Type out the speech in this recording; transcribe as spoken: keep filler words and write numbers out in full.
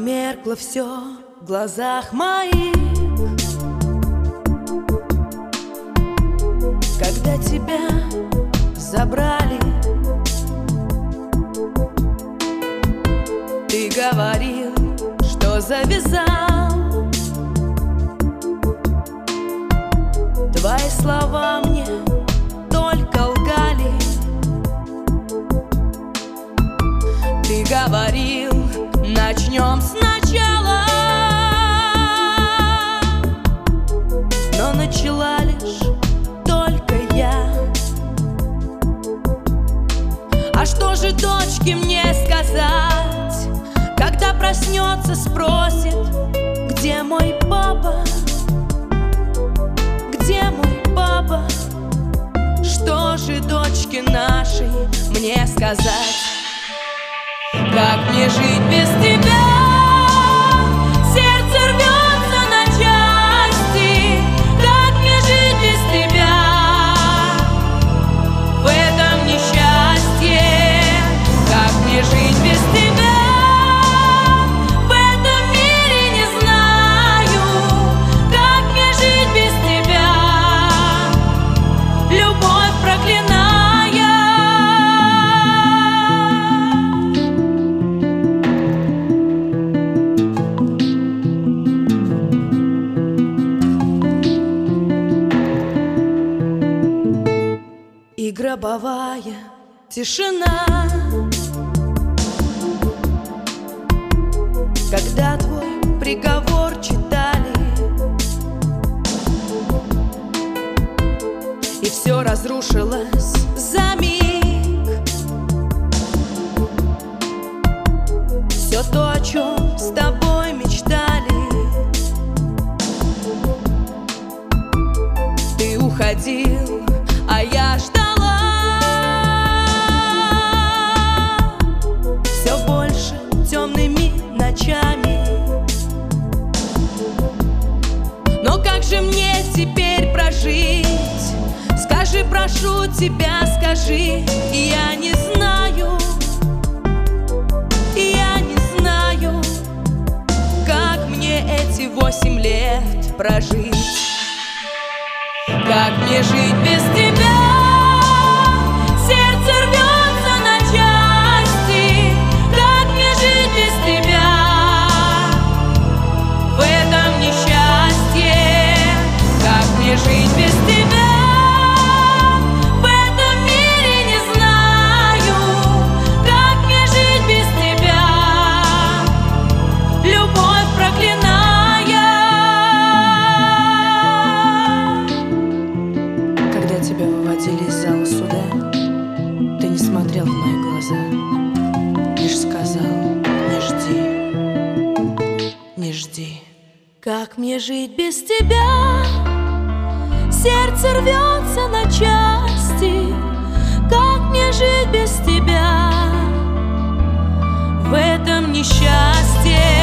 Померкло все в глазах моих, когда тебя забрали. Ты говорил, что завязал. Твои слова мне только лгали. Ты говорил, начнем сначала, но начала лишь только я. А что же дочке мне сказать, когда проснется, спросит, где мой папа? Где мой папа? Что же дочке нашей мне сказать? Как мне жить без тебя? Сердце рвется на части. Как мне жить без тебя в этом несчастье? Как мне жить без тебя в этом мире, не знаю. Как мне жить без тебя, любовь проклиная? И гробовая тишина, когда твой приговор читали, и все разрушилось за миг. Все то, о чем с тобой мечтали. Ты уходил, а я ждала. Все больше темными ночами. Но как же мне теперь прожить? Скажи, прошу тебя, скажи. Я не знаю, я не знаю, как мне эти восемь лет прожить. Как мне жить без тебя? Сердце рвется на части. Как мне жить без тебя в этом несчастье? Как мне жить без тебя в этом мире, не знаю. Как мне жить без тебя, любовь проклиная? Тебя выводили из зала суда, ты не смотрел в мои глаза, лишь сказал: не жди, не жди. Как мне жить без тебя? Сердце рвется на части. Как мне жить без тебя в этом несчастье?